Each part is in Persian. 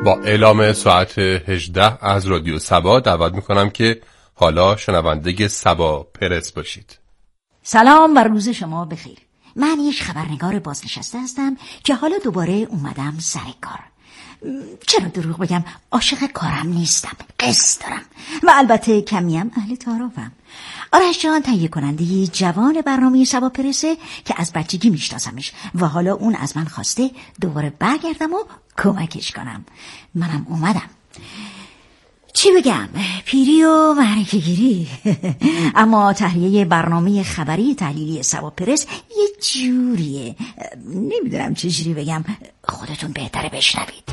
با اعلام ساعت 18 از رادیو سبا دعوت میکنم که حالا شنونده سبا پرس باشید. سلام و روز شما بخیر. من یک خبرنگار بازنشسته هستم که حالا دوباره اومدم سر کار. چرا دروغ بگم، عاشق کارم نیستم، قصد دارم و البته کمیم اهل تعارفم. آرش جان تهیه کننده جوان برنامه سبا پرسه که از بچگی میشناسمش و حالا اون از من خواسته دوباره برگردم و کمکش کنم. منم اومدم. چی بگم، پیری و معرکه گیری. اما تهیه برنامه خبری تحلیلی سبا پرس یه جوریه، نمیدونم چه جوری بگم، خودتون بهتره بشنوید.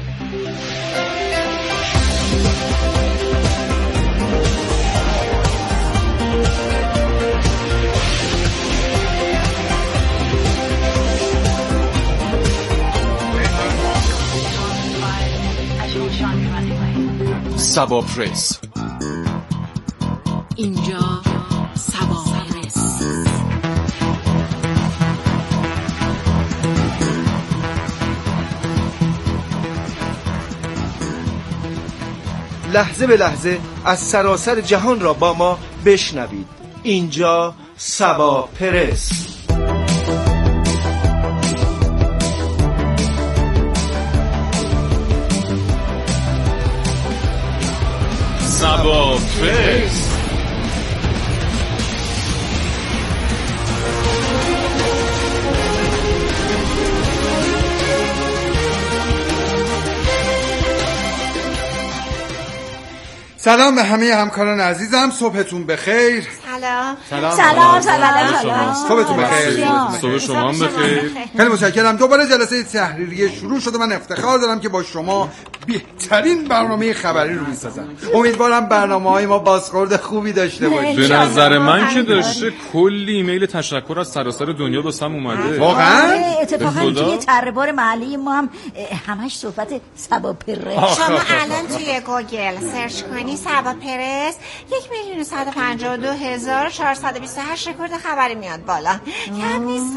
سبا پرس. اینجا سبا پرس. لحظه به لحظه از سراسر جهان را با ما بشنوید. اینجا سبا پرس. سبا پرس. سلام به همه همکاران عزیزم، صبحتون بخیر. سلام. صبحتون بخیر. صبح شما هم بخیر. خیلی متشکرم. دوباره جلسه تحریریه شروع شده. من افتخار دارم که با شما بهترین برنامه خبری رو میسازم. امیدوارم برنامه‌های ما بازخورد خوبی داشته باشه. به نظر من که داشته کلی ایمیل تشکر از سراسر دنیا واسم اومده. واقعا؟ اتفاقا توی تره‌بار محلی ما هم همش صحبت سبا پرس. شما الان توی گوگل سرچ کنی سبا پرس 1,152,428 رکورد خبری میاد بالا. کم نیست.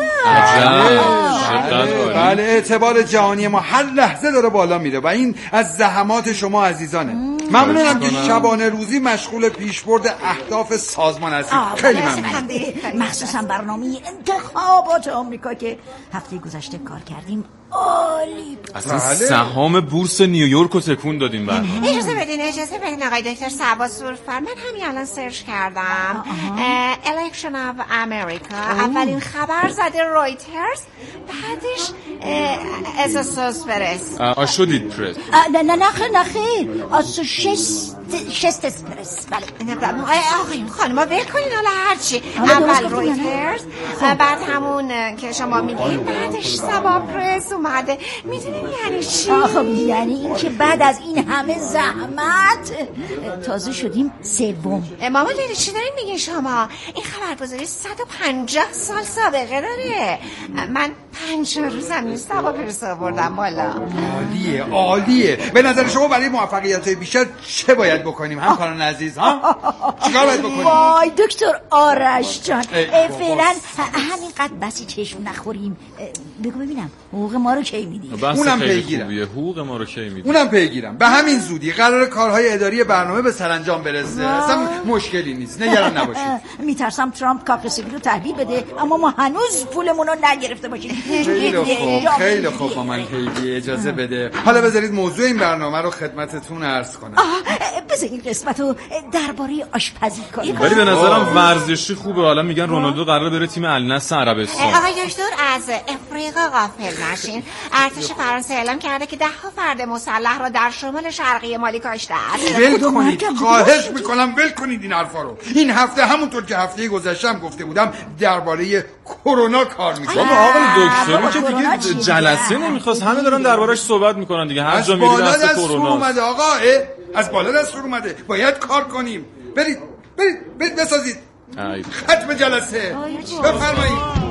بله، اعتبار جهانی ما هر لحظه داره بالا میره و این از زحمات شما عزیزانه. ممنونم که شبانه روزی مشغول پیشبرد اهداف سازمان هستید. خیلی ممنونم. مخصوصا برنامه انتخابات آمریکا که هفته گذشته کار کردیم عالی بود. اصلا سهام بورس نیویورک رو تکون دادیم. اجازه بدین آقای دکتر سبا سرفر، من همین الان سرچ کردم Election of America. اولین خبر زده رویترز، بعدش اسوس پرس. آشودید پرس. نه خیر شست پرس. بله آقایون خانم ول کنین حالا هرچی. اول رویترز، بعد همون که شما میگین، بعدش سبا پرس اومده. میدونین یعنی چی؟ خب یعنی این که بعد از این همه زحمت تازه شدیم سوم. ماما داری چی دارین میگین شما؟ این خبرگزاری 150 سال سابقه داره. من 50 روزم نیست سبا پرس آوردم بالا. عالیه. به نظر شما برای موفقیت‌های بیشتر چه باید بکنیم همکاران عزیز؟ چیکار باید بکنیم؟ وای دکتر آرش جان، فعلا همینقدر بسی چشم نخوریم. بگو ببینم حقوق ما رو کی میدی؟ اونم پیگیرم. حقوق ما رو کی میدی؟ اونم پیگیرم. به همین زودی قرار کارهای اداری برنامه به سرانجام برسه. اصلا مشکلی نیست، نگران نباشید. میترسم ترامپ کاغذی رو تحویل بده اما ما هنوز پولمون رو نگرفته باشیم. خیلی خوب مامان پیگی، اجازه بده. حالا بذارید موضوع این برنامه رو خدمتتون عرض کنم. بذارید قسمت رو درباره آشپزی کنیم. ولی به نظرم ورزشی خوبه. حالا میگن رونالدو قراره بره تیم النصر عربستان. آقای دکتر از افریقا غافل نشین. ارتش فرانسه اعلام کرده که 10 فرد مسلح را در شمال شرقی مالی کشته است. ول کنید، خواهش میکنم ول کنید این حرفا رو. این هفته همونطور که هفته گذشتم گفته بودم درباره کرونا کار میکنم. بابا آقای دکتر که دیگه جلسه نمیخواست، همه دارن دربارش صحبت میکنن دیگه. هر جا میری دست کرونا اومده. آقا از بالا دستور اومده، باید کار کنیم. برید بسازید. ختم جلسه. بفرمایید.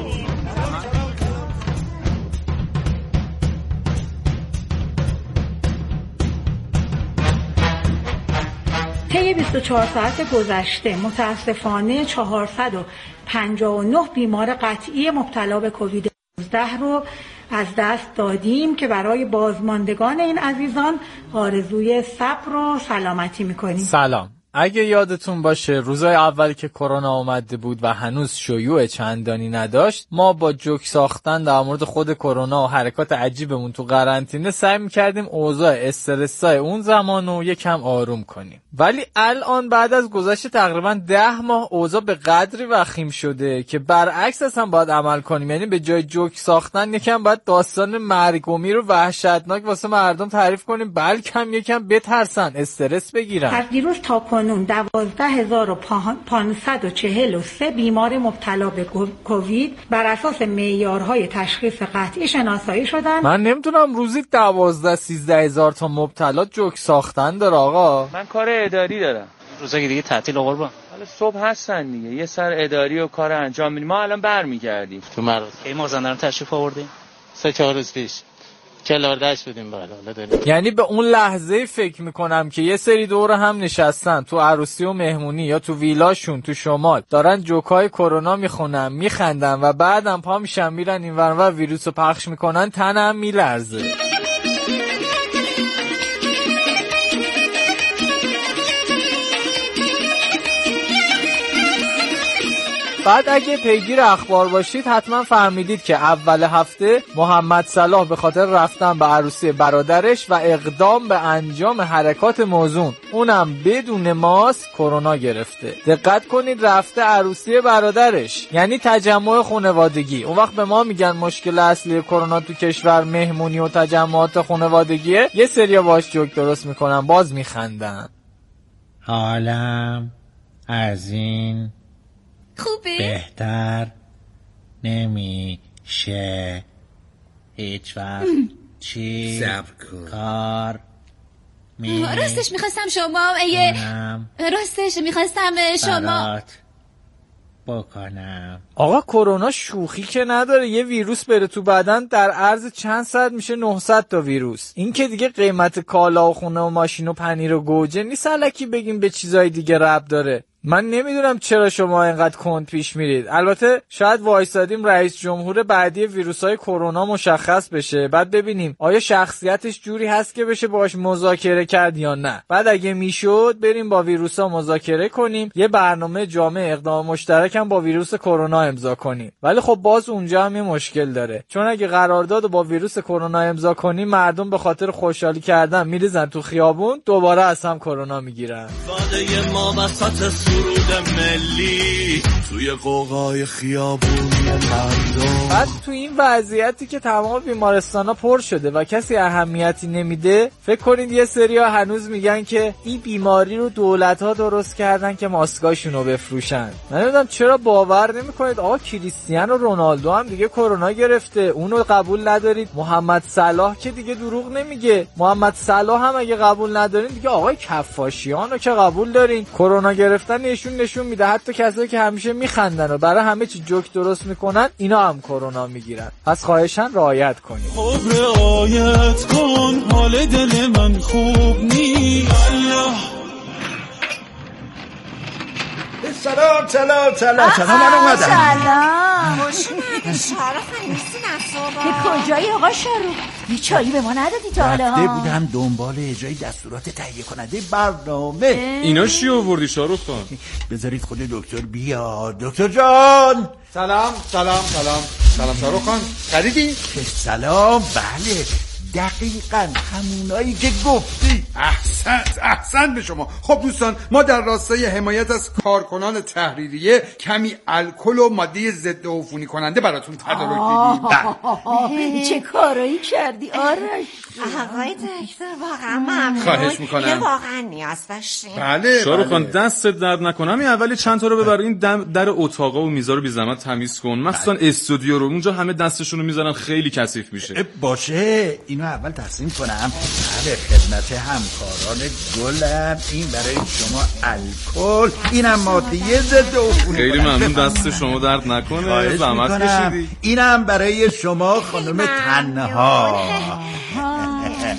طی 24 ساعت گذشته متاسفانه 459 بیمار قطعی مبتلا به کووید 19 رو از دست دادیم که برای بازماندگان این عزیزان آرزوی صبر و سلامتی میکنیم. سلام. اگه یادتون باشه روزای اولی که کرونا اومده بود و هنوز شیوع چندانی نداشت، ما با جوک ساختن در مورد خود کرونا و حرکات عجیبمون تو قرنطینه سعی می‌کردیم اوضاع استرسای اون زمانو یکم آروم کنیم. ولی الان بعد از گذشت تقریبا 10 ماه اوضاع به قدری وخیم شده که برعکس اصلا باید عمل کنیم. یعنی به جای جوک ساختن یکم باید داستان مرگ و میر رو وحشتناک واسه مردم تعریف کنیم، بلکه یکم بترسن، استرس بگیرن. از دیروز تا کنون 12543 بیمار مبتلا به کووید بر اساس معیارهای تشخیص قطعی شناسایی شدن. من نمیتونم روزی 12-13 هزار تا مبتلا جوک ساختن داره آقا. من کار اداری دارم. روزا که دیگه تعطیل قربان. حالا صبح هستن دیگه، یه سر اداری و کار انجام میدیم. ما الان برمیگردیم تو مرز. کی مازندران تشریف آوردیم؟ 3-4 روز پیش. کلاردش بودیم بالا. یعنی به اون لحظه فکر میکنم که یه سری دور هم نشستن تو عروسی و مهمونی یا تو ویلاشون تو شمال دارن جوکای کرونا میخونن، میخندن و بعدم پا میشن میرن اینور و ویروسو پخش میکنن، تنم میلرزه. بعد اگه پیگیر اخبار باشید حتما فهمیدید که اول هفته محمد صلاح به خاطر رفتن به عروسی برادرش و اقدام به انجام حرکات موزون، اونم بدون ماسک، کرونا گرفته. دقت کنید، رفته عروسی برادرش، یعنی تجمع خانوادگی. اون وقت به ما میگن مشکل اصلی کرونا تو کشور مهمونی و تجمعات خانوادگیه، یه سریا باش جوک درست میکنن، باز میخندن. حالم از این خوبه؟ بهتر نمیشه هیچ وقت. چی کار راستش میخواستم شما بکنم. آقا کرونا شوخی که نداره، یه ویروس بره تو بدن در عرض چند ساعت میشه 900 تا ویروس. این که دیگه قیمت کالا و خونه و ماشین و پنیر و گوجه نیست الکی بگیم به چیزای دیگه ربط داره. من نمیدونم چرا شما اینقدر کند پیش میرید. البته شاید وایسادیم رئیس جمهور بعدی ویروسای کرونا مشخص بشه، بعد ببینیم آیا شخصیتش جوری هست که بشه باهاش مذاکره کرد یا نه. بعد اگه میشد بریم با ویروسا مذاکره کنیم، یه برنامه جامع اقدام مشترک هم با ویروس کرونا امضا کنیم. ولی خب باز اونجا هم یه مشکل داره، چون اگه قرارداد با ویروس کرونا امضا کنیم، مردم به خاطر خوشحالی کردن میریزن تو خیابون، دوباره از هم کرونا میگیرن. سرود ملی توی قوقای خیابونی مردم. بعد تو این وضعیتی که تمام بیمارستانا پر شده و کسی اهمیتی نمیده، فکر کنید یه سریا هنوز میگن که این بیماری رو دولت‌ها درست کردن که ماسکاشونو بفروشن. من نمیدونم چرا باور نمیکنید آقا کریستیانو رونالدو هم دیگه کرونا گرفته، اونو قبول ندارید. محمد صلاح که دیگه دروغ نمیگه. محمد صلاح هم اگه قبول ندارین دیگه آقای کفاشیانو که قبول دارین. کرونا گرفتن نشون میده حتی کسایی که همیشه میخندن و برای همه چی جوک درست میکنن، اینا هم کرونا میگیرن. پس خواهشاً رعایت کنید. خب رعایت کن، حال دل من خوب نی. سلام من اومدم. سلام خوش اومدی شارخ، نیستی نصابا. کجایی آقا شاروخ؟ یه چایی به ما ندادی تا حالا؟ رفته بودم دنبال اجرای دستورات تهیه کننده برنامه. اینا چی آوردی شاروخ خان؟ بذارید خود دکتر بیاد. دکتر جان سلام شاروخ خان، خریدی؟ سلام. بله دقیقاً همونایی که گفتی. احسنت به شما. خب دوستان، ما در راستای حمایت از کارکنان تحریریه کمی الکل و ماده ضد عفونی کننده براتون تدارک دیدیم. چه کارایی کردی آرش؟ آقای دکتر واقعا ممنون. خواهش میکنم. یه واقعا نیاز داشتیم. بله شاروخ خان دست درد نکنم. این اولی چند تا رو ببر این در اتاقا و میزا رو بی زحمت تمیز کن، مخصوصا استودیو رو. اونجا همه دستشون رو میذارن خیلی کثیف میشه. باشه اینو اول تقسیم کنم. بله خدمت همکاران گلم. این برای شما الکل، اینم ماده ضد عفونی. خیلی ممنون، دست شما درد نکنه، زحمت کشیدی. اینم برای شما خانم تنها.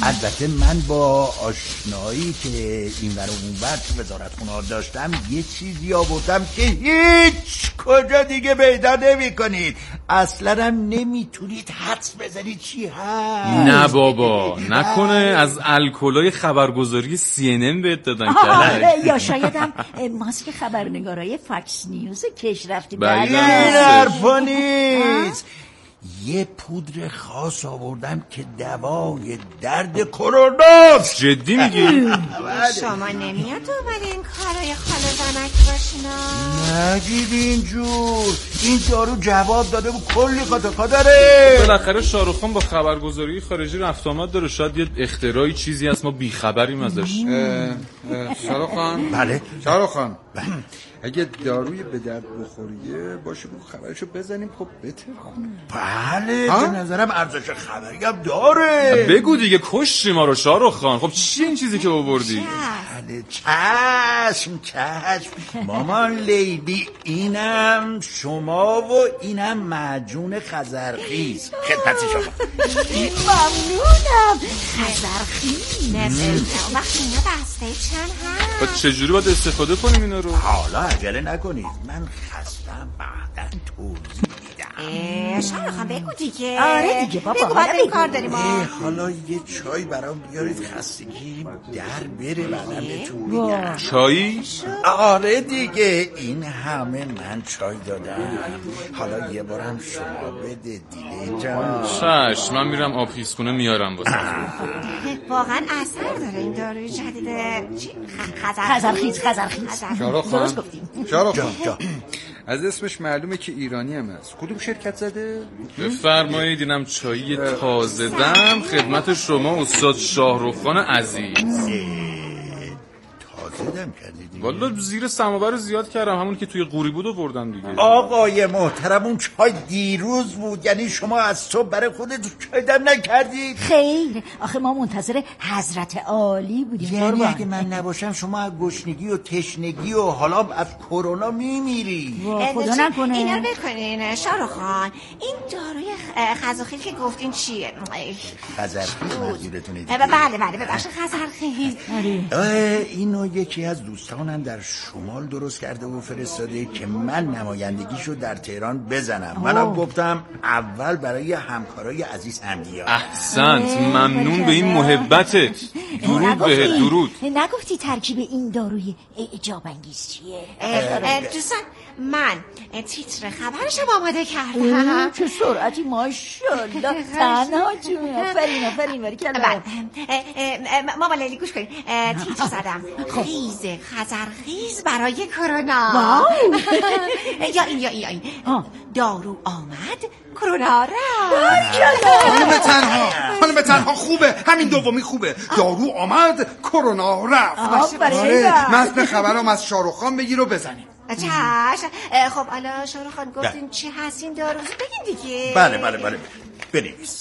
البته من با آشنایی که این ور و اون ور تو وزارتخونه داشتم یه چیزی آوردم که هیچ کجا دیگه پیدا نمی‌کنید. اصلا هم نمیتونید حدس بزنید چی هست. نه بابا، نکنه از الکلای خبرگزاری CNN بهت دادن که یا شایدم ماسک خبرنگارای فاکس نیوز کش رفتی. این حرفا نیست. یه پودر خاص آوردم که دوای درد کروناست. جدی میگی؟ شما نمیاد دوباره این کارای خاله زنک باشینا؟ نگید اینجور. این دارو جواب داده و کلی قطعه داره. بالاخره شاروخ خان با خبرگزاری خارجی رفت آمد داره، شاید یه اختراعی چیزی هست ما بیخبریم ازش. شاروخ خان؟ بله شاروخ خان، اگه داروی به درد بخوریه باشه بگو خبرشو بزنیم خب بهتر کنه. بله به نظرم ارزش خبری هم داره. بگو دیگه، کشتی ما رو شاروخ خان. خب چیه این چیزی که آوردی؟ بله چشم. مامان لیدی، اینم شما و اینم معجون خزرخیز خدمت شما. ممنونم. خزرخیز وقتی اینا بسته چند هست؟ با چجوری باید استفاده کنیم اینا رو؟ حالا عجله نکنید، من خستم بعداً توضیح میدم. شاروخ خان بگو دیگه. آره دیگه بابا، بگو باید این کار داریم. حالا یه چای برام بیارید، خستگی در بره بعداً بهتون میگم. چایی؟ آره دیگه، این همه من چای دادم، حالا یه بارم شما بده دیگه جان. چشم، من میرم آب خیسخونه میارم واسه. واقعا اثر داره این داروی جدید خزرخیز. شاروخ درست خان، گفتیم. شاروخ خان، از اسمش معلومه که ایرانی هم هست. کدوم شرکت زده؟ بفرمایید، اینم چایی تازه دم خدمت شما استاد شاهرخ خان عزیز. تازه دم کردید؟ والا زیر سماور رو زیاد کردم، همون که توی قوری بود آوردم دیگه. آقای محترم، اون چای دیروز بود، یعنی شما از صبح برای خودتون چای دم نکردید؟ خیر، آخه ما منتظر حضرت عالی بودیم. یعنی اگه من نباشم شما از گشنگی و تشنگی و حالا از کرونا میمیری. خدا نکنه. اینا رو بکنین شاروخ خان. این داروی خزرخیز که گفتین چیه؟ خزرخیز منظورتونه دیگه؟ بله ببخشید، خزرخیز. اینو یکی از دوستانم در شمال درست کرده و فرستاده که من نمایندگیشو در تهران بزنم. منم گفتم اول برای همکارای عزیز هم بیارم. احسنت، ممنون به این محبتت. درود بهت. درود. نگفتی ترکیب این داروی اعجاب انگیز چیه؟ دوستان، من تیتر خبرشم آماده کردم. چه سرعتی، ماشاءالله. تنها جون. آفرین باریکلا. ماما لیلی گوش کنید، تیتر زدم خیز خزرخیز برای کرونا. یا این دارو آمد کرونا رفت. خانم تنها خوبه، همین دومی خوبه. دارو آمد کرونا رفت. متن خبرام از شاروخ خان بگیر و بزنیم. خب حالا شاروخ خان گفتین چی هست این دارو؟ بگین دیگه. بله بنویس.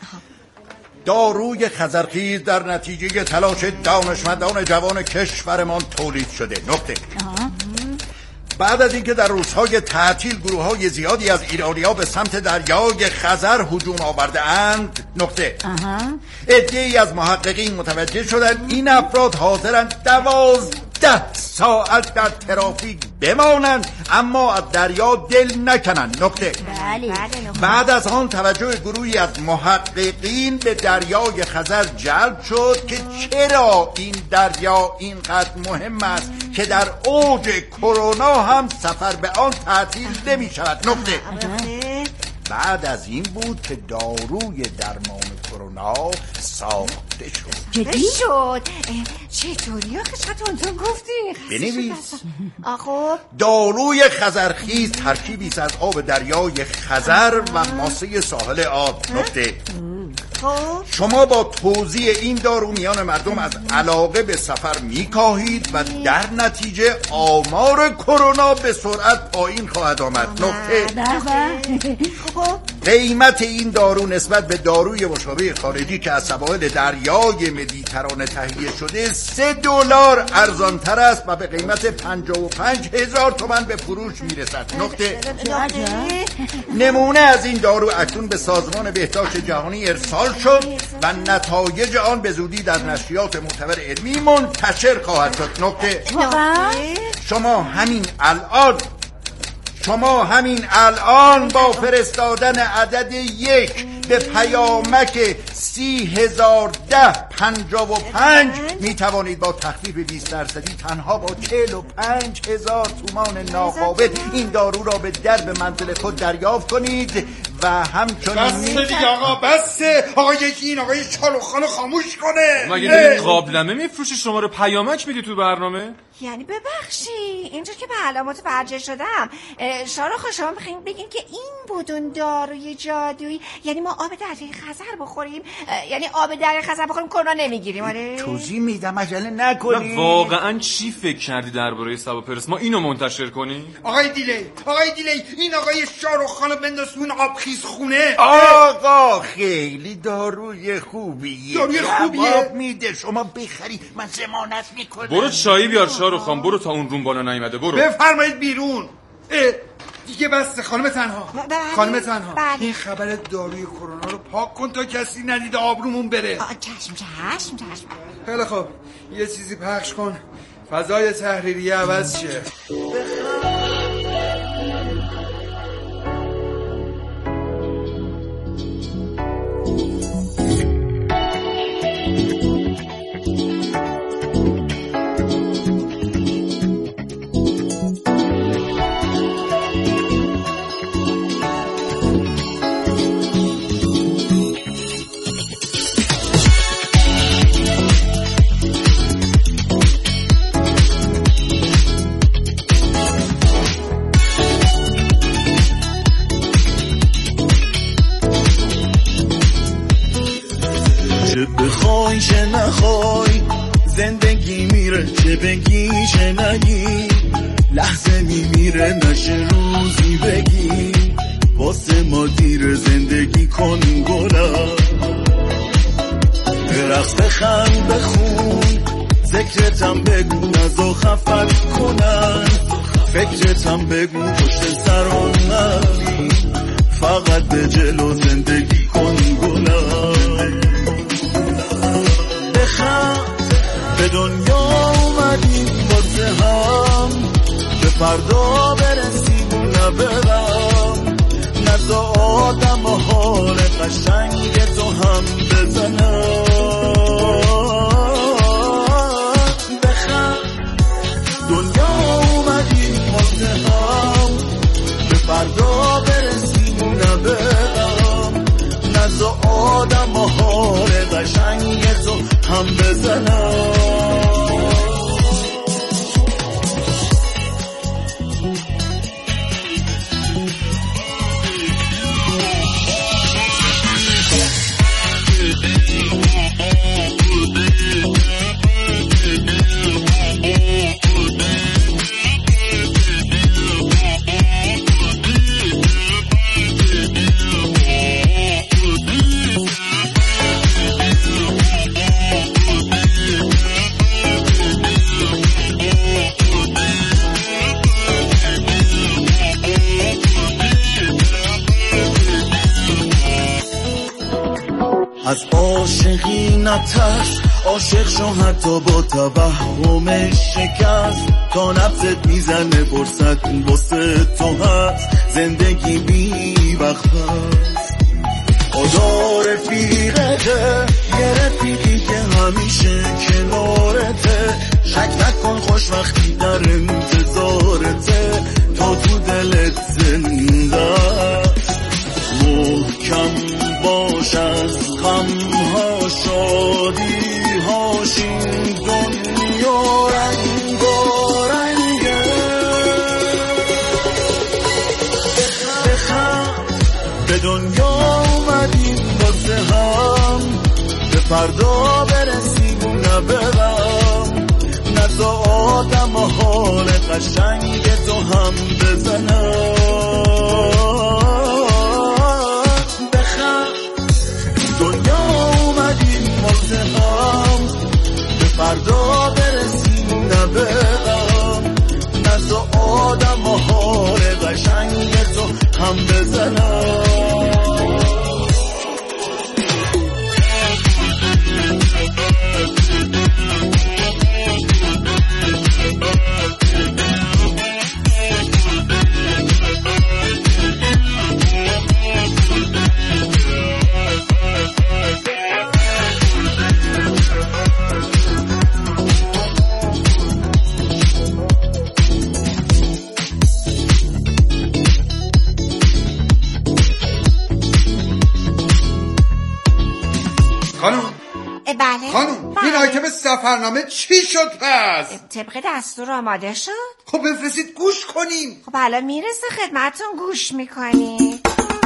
داروی خزرخیز در نتیجه تلاش دانشمندان جوان کشورمان تولید شده. نکته. بعد از اینکه در روزهای تعطیل گروه‌های زیادی از ایرانی‌ها به سمت دریای خزر هجوم آورده‌اند. نکته. عده‌ای از محققین متوجه شدند این افراد حاضرند 12 ساعت در ترافیک بمانند اما از دریا دل نکنند. نکته. بعد از آن توجه گروهی از محققین به دریای خزر جلب شد که چرا این دریا اینقدر مهم است که در اوج کرونا هم سفر به آن تعطیل نمی شود. نکته. بعد از این بود که داروی درمان کرونا ساخته شد. جدی شد؟ چطوری آخه چطور گفتی؟ بنویس. آخو داروی خزرخیز ترکیبی است از آب دریای خزر و ماسه ساحل آب. نکته. شما با توزیع این دارو میان مردم از علاقه به سفر میکاهید و در نتیجه آمار کرونا به سرعت پایین خواهد آمد. نکته. قیمت این دارو نسبت به داروی مشابه خارجی که از سواحل دریای مدیترانه تهیه شده $3 ارزانتر است و به قیمت 55,000 تومان به فروش میرسد. نکته نمونه از این دارو اکنون به سازمان بهداشت جهانی ارسال شد و نتایج آن به زودی در نشریات معتبر علمی منتشر خواهد شد. نکته شما همین الان با فرستادن عدد 1 به پیامک 30,010.55 می توانید با تخفیف 20% تنها با 45,000 تومان ناقابل این دارو را به درب منزل خود دریافت کنید و همچنین بسه دیگه آقا، بسه آقا. یکی این آقای شالوخانو خاموش کنه. مگه قابلمه میفروشی شما رو پیامک میدی تو برنامه؟ یعنی ببخشی اینجا که به علامات متوجه شدم شاروخ شما میخواین بگین که این بودون داروی جادویی، یعنی ما آب دریای خزر بخوریم، یعنی آب دریای خزر بخوریم کرونا نمیگیریم؟ آره توضیح میدم عجله نکنی. واقعا چی فکر کردی درباره سبا پرس؟ ما اینو منتشر کنیم؟ آقای دیلی این آقای شاروخانو بندازون آبخیز خونه. آقا خیلی داروی خوبیه. داروی خوبیه آب میده، شما بخری من ضمانت میکنم. برو چایی بیار شاروخان، برو تا اون روم بالا نیومده. برو بفرمایید بیرون. دیگه بس. خانم تنها این خبر داروی کرونا رو پاک کن تا کسی ندیده آبرومون بره. چشم. خیلی خب یه چیزی پخش کن فضای تحریریه عوض شه. بخوای چه نخوای زندگی میره، چه بگی چه نگی لحظه میمیره، نشه روزی بگی واسه ما دیر زندگی کن گلم. رقص بخند بخون ذکرتم بگو نزا خفت کنن، فکرتم بگو پشت سران نبی، فقط به جلو زندگی کن گلم. به دنیا اومدیم واسه هم که فردا برسیم نه برم، نزا آدم و حال قشنگ تو هم بزنم. دنیا اومدیم واسه هم که فردا برسیم نه برم، نزا آدم و حال قشنگ تو هم بزنم. از عاشقی نترس، عاشق شو حتی با توهم شکست، تا نفست میزنه فرصت واسه تو هست، زندگی بی وقت هست. خدا رفیقته، یه رفیقی که همیشه کنارته، شک نکن خوش وقتی در انتظارته، تا تو دلت زنده محکم باش از غمها شادی هاش، این دنیا رنگارنگه. به دنیا اومدیم واسه هم به فردا برسیم نه برم، نزا آدم و حال قشنگ تو هم بزنم. بله خانم این آیتم سفرنامه چی شد پس؟ طبق دستور آماده شد. خب بفرستید گوش کنیم. خب حالا میرسه خدمتون، گوش میکنی.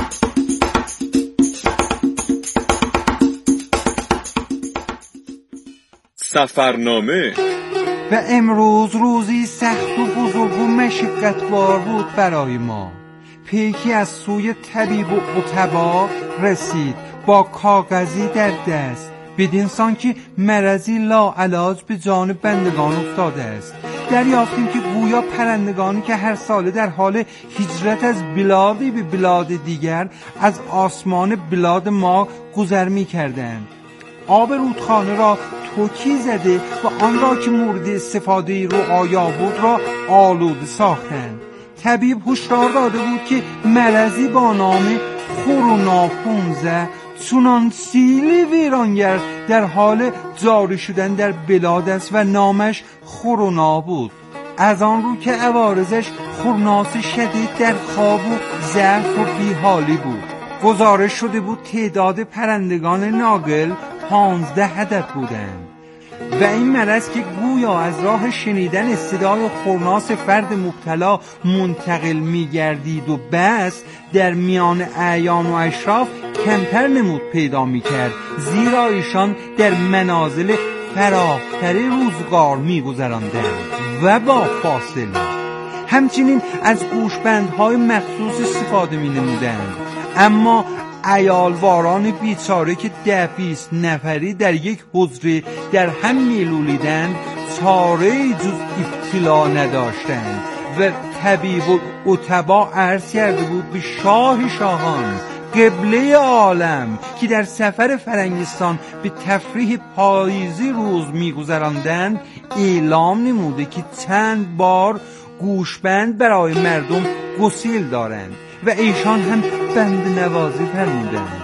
سفرنامه. و امروز روزی سخت و بزرگ و مشقتبار بود برای ما. پیکی از سوی طبیب و عتبا رسید با کاغذی در دست، بدین سان که مرضی لاعلاج به جان بندگان افتاده است. دریافتیم که گویا پرندگانی که هر ساله در حال هجرت از بلادی به بلاد دیگر از آسمان بلاد ما گذر می کردند. آب رودخانه را توکی زده و آن را که مورد استفاده رعایا بود را آلوده ساختند. طبیب هشدار داده بود که مرضی با نام کرونا 15 چنان سیلی ویرانگر در حال جاری شدن در بلاد است و نامش کرونا بود، از آن رو که عوارضش خرناس شدید در خواب و ضعف و بیحالی بود. گزارش شده بود تعداد پرندگان ناقل 15 عدد بودند و این مرض که گویا از راه شنیدن صدای خرناس فرد مبتلا منتقل می‌گردید و بس در میان اعیان و اشراف کمتر نمود پیدا می‌کرد، زیرا ایشان در منازل فراختری روزگار می‌گذراندند و با فاصله. همچنین از گوشبندهای مخصوص استفاده می‌نمودند. اما عیالواران بیچاره که 10-20 نفری در یک حجره در هم میلولیدند چاره جز ابتلا نداشتند و طبیب و عتبا عرض کرده بود به شاه شاهان قبله عالم که در سفر فرنگستان به تفریح پاییزی روز میگذراندند اعلام نموده که چند بار گوشبند برای مردم گسیل دارند و ایشان هم بند نوازی فرمودند.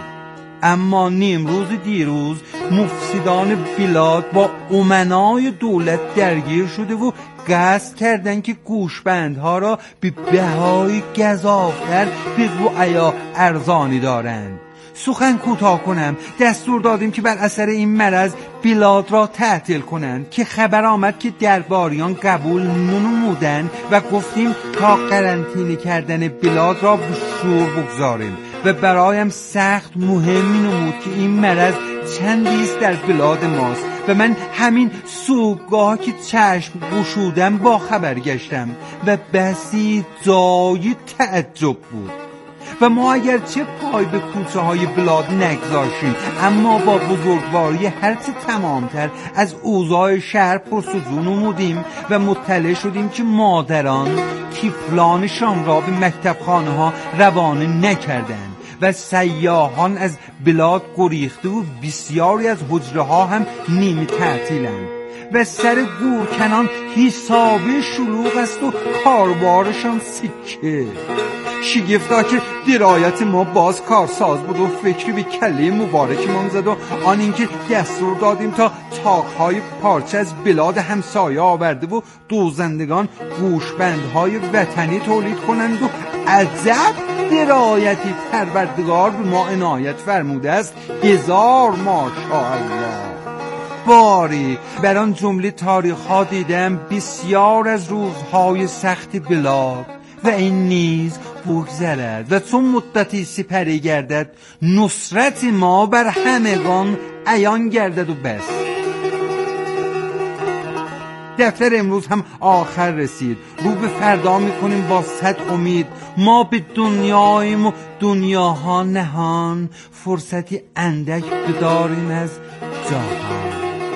اما نیمروز دیروز مفسدان بلاد با امنای دولت درگیر شده و قصد کردند که گوشبندها را به بهای گزاف‌تر به رعایا ارزانی دارند. سخن کوتاه کنم، دستور دادیم که بر اثر این مرض بلاد را تعطیل کنند که خبر آمد که درباریان قبول ننمودند و گفتیم تا قرنطینه کردن بلاد را به شور بگذاریم و برایم سخت مهم نمود که این مرض چندیست در بلاد ماست و من همین صبحگاه که چشم گشودم با خبر گشتم و بسی جای تعجب بود. و ما اگرچه پای به کوچه های بلاد نگذاشتیم اما با بزرگواری هرچه تمامتر از اوضاع شهر پرسجو نمودیم و مطلع شدیم که مادران طفلانشان را به مکتبخانه ها روانه نکردند و سیاحان از بلاد گریخته و بسیاری از حجره ها هم نیمه تعطیلند و سر گورکنان حسابی شلوغ است و کاربارشان سکه. شگفتا که درایت ما باز کارساز بود و فکری به کله مبارکمان زد و آن اینکه دستور دادیم تا تاقهای پارچه از بلاد همسایه آورده و دوزندگان گوشبندهای وطنی تولید کنند و عجب درایتی پروردگار به ما عنایت فرموده است. 1000 ماشاءالله. باری بر آن جمله تاریخ ها دیدم بسیار از روزهای سخت بلاد و این نیز بگذرد و چون مدتی سپری گردد نصرت ما بر همگان عیان گردد و بس. دفتر امروز هم آخر رسید، رو به فردا میکنیم با 100 امید. ما به دنیاییم و دنیاها نهان، فرصتی اندک بداریم از جهان.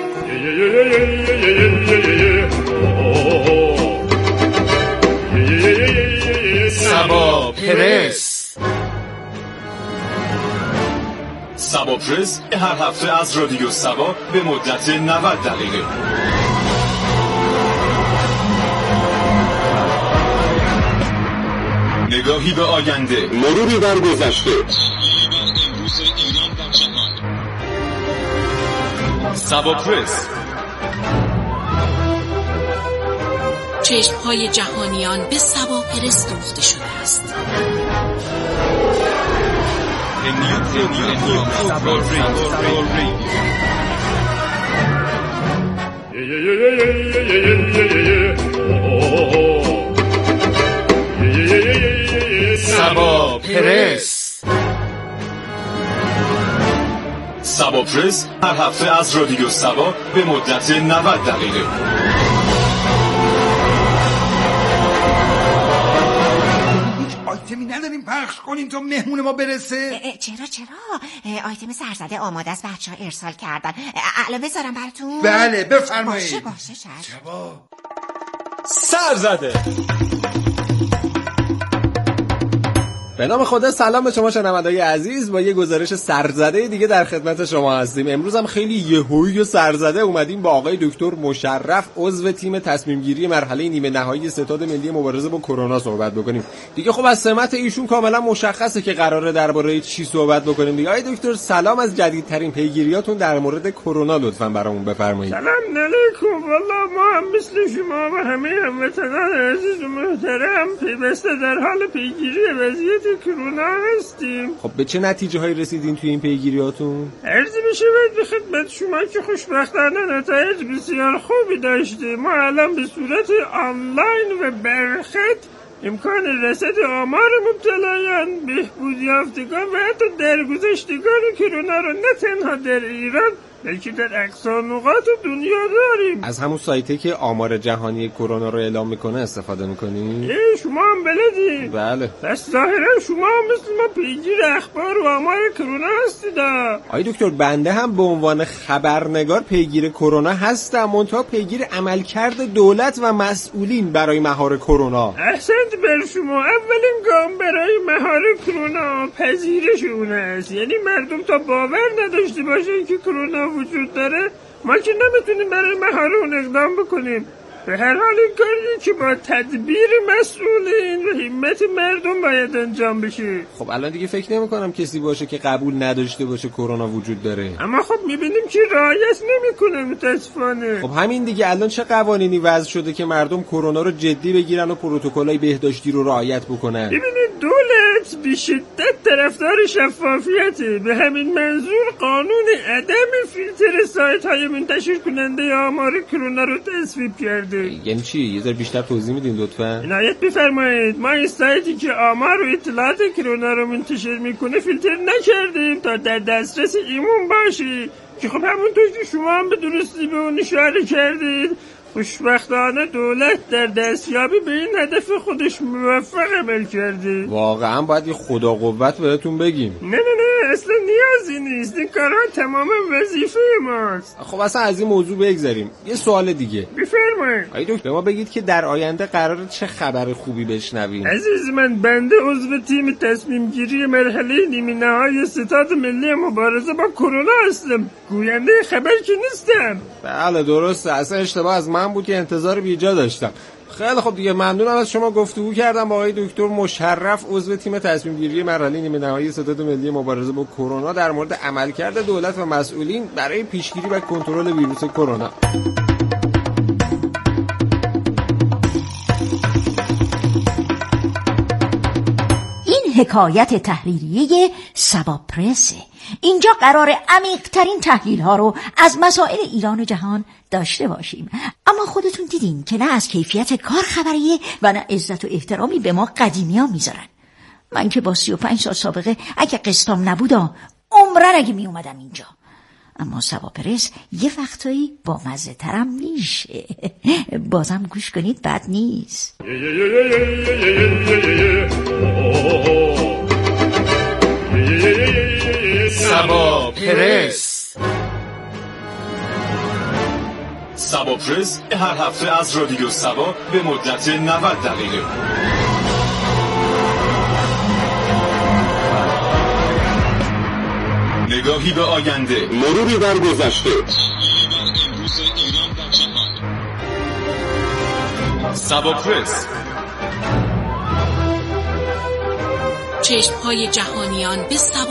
سبا پرس. سبا پرس هر هفته از رادیو سبا به مدت 90 دقیقه. نگاهی به آینده، مروری بر گذشته. سبا پرس. چشم‌های جهانیان به سبا پرس دوخته شده است. سبا پرس. سبا پرس هر هفته از رادیو سبا به مدت 90 دقیقه. آیتمی نداریم پخش کنیم تا مهمون ما برسه؟ چرا آیتم سرزده آماده است، بچه ها ارسال کردن. الان بذارم براتون؟ بله بفرمایید. باشه چشم. سرزده. به نام خدا، سلام به شما شنوندگان عزیز. با یه گزارش سرزده دیگه در خدمت شما هستیم. امروز هم خیلی یهویی و سرزده اومدیم با آقای دکتر مشرف، عضو تیم تصمیم گیری مرحله نیمه نهایی ستاد ملی مبارزه با کرونا صحبت بکنیم. دیگه خب از سمت ایشون کاملا مشخصه که قراره درباره چی صحبت بکنیم. دیگه آقای دکتر سلام، از جدیدترین پیگیریاتون در مورد کرونا لطفاً برامون بفرمایید. سلام علیکم. والله ما هم مثل شما و همه هموطنان عزیز و محترم پیوسته در حال پیگیری وضعیت کرونا هستیم. خب به چه نتیجه هایی رسیدین توی این پیگیریاتون؟ عرض می‌شود به خدمت شما که خوشبختانه نتایج بسیار خوبی داشتیم. ما الان به صورت آنلاین و برخط امکان رصد آمار مبتلایان، بهبود یافتگان و حتی درگذشتگان کرونا را نه تنها در ایران بلکه در اقصا نقاط دنیا داریم. از همون سایتی که آمار جهانی کرونا رو اعلام میکنه استفاده میکنی؟ شما هم بلدی؟ بله. پس ظاهرا شما هم مثل ما پیگیر اخبار و آمار کرونا هستید. آی دکتر، بنده هم به عنوان خبرنگار پیگیر کرونا هستم، منتها پیگیر عملکرد دولت و مسئولین برای مهار کرونا. احسنت بر شما. اولین گام برای مهار کرونا پذیرش اون است. یعنی مردم تا باور نداشته باشن که کرونا وجود داره، ما که نمیتونیم برای مهار اون اقدام بکنیم. به هر حال این کاریه که با تدبیر مسئولین و همت مردم باید انجام بشه. خب الان دیگه فکر نمی‌کنم کسی باشه که قبول نداشته باشه کرونا وجود داره. اما خب میبینیم که رعایت نمیکنه متاسفانه. خب همین دیگه. الان چه قوانینی وضع شده که مردم کرونا رو جدی بگیرن و پروتکل‌های بهداشتی رو رعایت بکنن؟ ببینید دولت به شدت طرفدار شفافیته. به همین منظور قانون عدم فیلتر سایت‌های منتشر کننده آمار کرونا رو تصویب کرده. یعنی چی؟ یه ذره بیشتر توضیح میدین لطفاً؟ عنایت بفرمایید. ما این سایتی که آمار و اطلاعات کرونا رو منتشر میکنه فیلتر نکردیم تا در دسترس عموم باشه، که خب همونطور که شما هم به درستی به اون اشاره کردید، خوشبختانه دولت در دستیابی به این هدف خودش موفق عمل کرده. واقعا باید یه خدا قوت بهتون بگیم. نه اصلا نیازی نیست. این کارها تمام وظیفه ماست. خب اصلا از این موضوع بگذاریم. یه سوال دیگه. بفرمایید. آقای دکتر، به ما بگید که در آینده قراره چه خبر خوبی بشنویم؟ عزیز من، بنده عضو تیم تصمیم گیری مرحله نیمه نهایی ستاد ملی مبارزه با کرونا هستم. گوینده خبر که نیستم. بله درسته. اصلا اشتباه از من بود که انتظار بیجا داشتم. خیلی خب دیگه، ممنونم از شما. گفتگو کردم با آقای دکتر مشرف، عضو تیم تصمیم گیری مرحله نیمه نهایی ستاد ملی مبارزه با کرونا در مورد عملکرد دولت و مسئولین برای پیشگیری و کنترل ویروس کرونا. حکایت تحریریه سبا پرسه. اینجا قرار عمیق‌ترین تحلیل ها رو از مسائل ایران و جهان داشته باشیم. اما خودتون دیدین که نه از کیفیت کار خبریه و نه عزت و احترامی به ما قدیمی ها میذارن. من که با 35 سال سابقه اگه قسطام نبودا عمرن اگه می اومدم اینجا. اما سبا پرس یه وقتایی با مزه ترم میشه. بازم گوش کنید، بد نیست. سبا پرس. سبا پرس هر هفته از رادیو سبا به مدت 90 دقیقه. نگاهی به آینده، مروری بر گذشته. سبا پرس. چشم‌های جهانیان به سبا